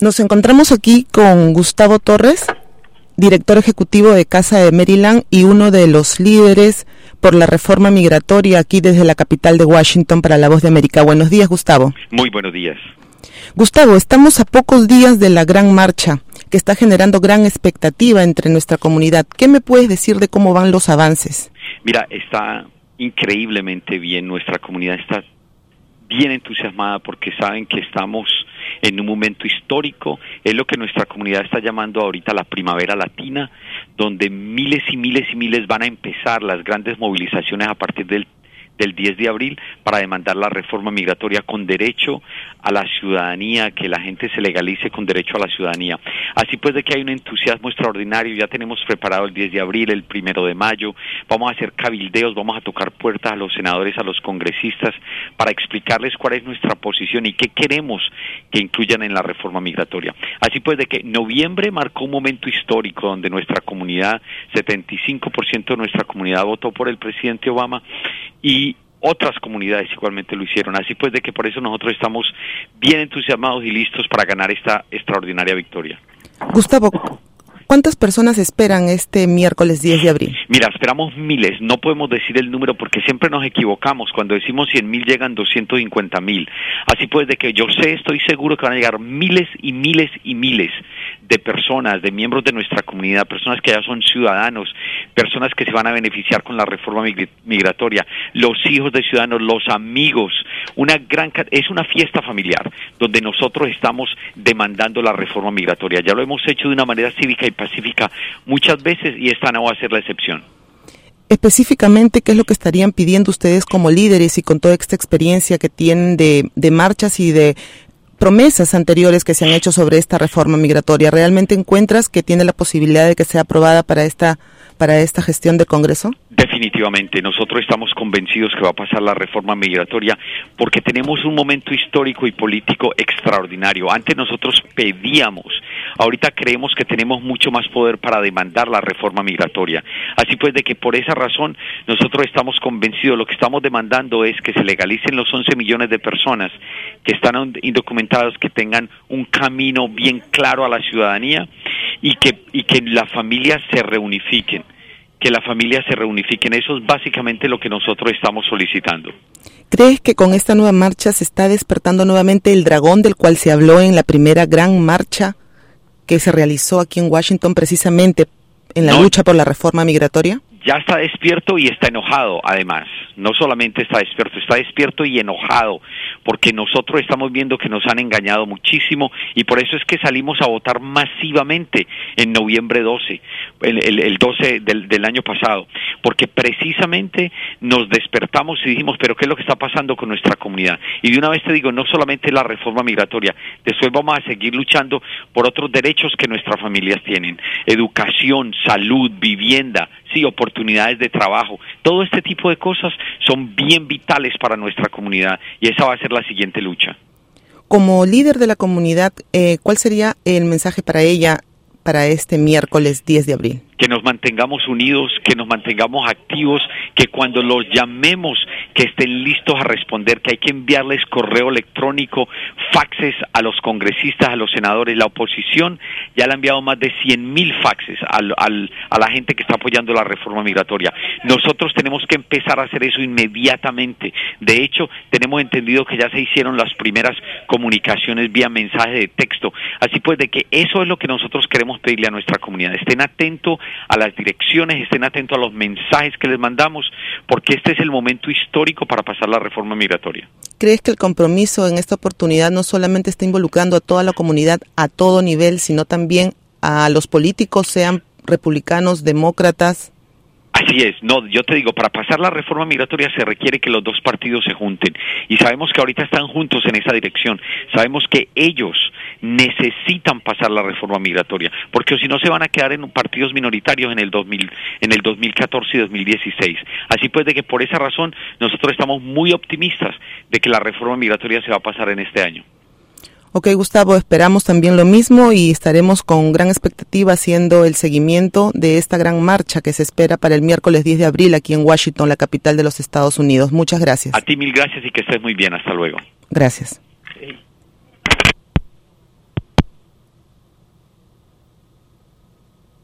Nos encontramos aquí con Gustavo Torres, director ejecutivo de Casa de Maryland y uno de los líderes por la reforma migratoria aquí desde la capital de Washington para La Voz de América. Buenos días, Gustavo. Muy buenos días. Gustavo, estamos a pocos días de la gran marcha que está generando gran expectativa entre nuestra comunidad. ¿Qué me puedes decir de cómo van los avances? Mira, está increíblemente bien, nuestra comunidad está bien entusiasmada porque saben que estamos en un momento histórico, es lo que nuestra comunidad está llamando ahorita la primavera latina, donde miles y miles y miles van a empezar las grandes movilizaciones a partir del 10 de abril para demandar la reforma migratoria con derecho a la ciudadanía, que la gente se legalice con derecho a la ciudadanía. Así pues de que hay un entusiasmo extraordinario, ya tenemos preparado el 10 de abril, el 1 de mayo, vamos a hacer cabildeos, vamos a tocar puertas a los senadores, a los congresistas, para explicarles cuál es nuestra posición y qué queremos que incluyan en la reforma migratoria. Así pues de que noviembre marcó un momento histórico donde nuestra comunidad, 75% de nuestra comunidad votó por el presidente Obama y otras comunidades igualmente lo hicieron, así pues de que por eso nosotros estamos bien entusiasmados y listos para ganar esta extraordinaria victoria. Gustavo, ¿cuántas personas esperan este miércoles 10 de abril? Mira, esperamos miles, no podemos decir el número porque siempre nos equivocamos, cuando decimos 100,000 llegan 250,000, así pues de que yo sé, estoy seguro que van a llegar miles y miles y miles de personas, de miembros de nuestra comunidad, personas que ya son ciudadanos, personas que se van a beneficiar con la reforma migratoria, los hijos de ciudadanos, los amigos, es una fiesta familiar donde nosotros estamos demandando la reforma migratoria. Ya lo hemos hecho de una manera cívica y pacífica muchas veces y esta no va a ser la excepción. Específicamente, ¿qué es lo que estarían pidiendo ustedes como líderes y con toda esta experiencia que tienen de marchas y de promesas anteriores que se han hecho sobre esta reforma migratoria? ¿Realmente encuentras que tiene la posibilidad de que sea aprobada para esta gestión del Congreso? Definitivamente, nosotros estamos convencidos que va a pasar la reforma migratoria porque tenemos un momento histórico y político extraordinario. Antes nosotros pedíamos, ahorita creemos que tenemos mucho más poder para demandar la reforma migratoria. Así pues de que por esa razón nosotros estamos convencidos, lo que estamos demandando es que se legalicen los 11 millones de personas que están indocumentados, que tengan un camino bien claro a la ciudadanía y que las familias se reunifiquen. Eso es básicamente lo que nosotros estamos solicitando. ¿Crees que con esta nueva marcha se está despertando nuevamente el dragón del cual se habló en la primera gran marcha que se realizó aquí en Washington precisamente en la lucha por la reforma migratoria? Ya está despierto y está enojado, además. No solamente está despierto y enojado, porque nosotros estamos viendo que nos han engañado muchísimo y por eso es que salimos a votar masivamente en noviembre 12, el 12 del año pasado, porque precisamente nos despertamos y dijimos, pero ¿qué es lo que está pasando con nuestra comunidad? Y de una vez te digo, no solamente la reforma migratoria, después vamos a seguir luchando por otros derechos que nuestras familias tienen, educación, salud, vivienda, sí, oportunidades de trabajo, todo este tipo de cosas son bien vitales para nuestra comunidad y esa va a ser la siguiente lucha. Como líder de la comunidad, ¿cuál sería el mensaje para ella para este miércoles 10 de abril? Que nos mantengamos unidos, que nos mantengamos activos, que cuando los llamemos, que estén listos a responder, que hay que enviarles correo electrónico, faxes a los congresistas, a los senadores. La oposición ya le ha enviado más de 100,000 faxes a la gente que está apoyando la reforma migratoria. Nosotros tenemos que empezar a hacer eso inmediatamente. De hecho, tenemos entendido que ya se hicieron las primeras comunicaciones vía mensaje de texto. Así pues, de que eso es lo que nosotros queremos pedirle a nuestra comunidad. Estén atentos a las direcciones, estén atentos a los mensajes que les mandamos, porque este es el momento histórico para pasar la reforma migratoria. ¿Crees que el compromiso en esta oportunidad no solamente está involucrando a toda la comunidad a todo nivel, sino también a los políticos, sean republicanos, demócratas? Así es, no, yo te digo, para pasar la reforma migratoria se requiere que los dos partidos se junten y sabemos que ahorita están juntos en esa dirección, sabemos que ellos necesitan pasar la reforma migratoria, porque si no se van a quedar en partidos minoritarios en el 2014 y 2016. Así pues de que por esa razón nosotros estamos muy optimistas de que la reforma migratoria se va a pasar en este año. Ok, Gustavo, esperamos también lo mismo y estaremos con gran expectativa haciendo el seguimiento de esta gran marcha que se espera para el miércoles 10 de abril aquí en Washington, la capital de los Estados Unidos. Muchas gracias. A ti mil gracias y que estés muy bien. Hasta luego. Gracias.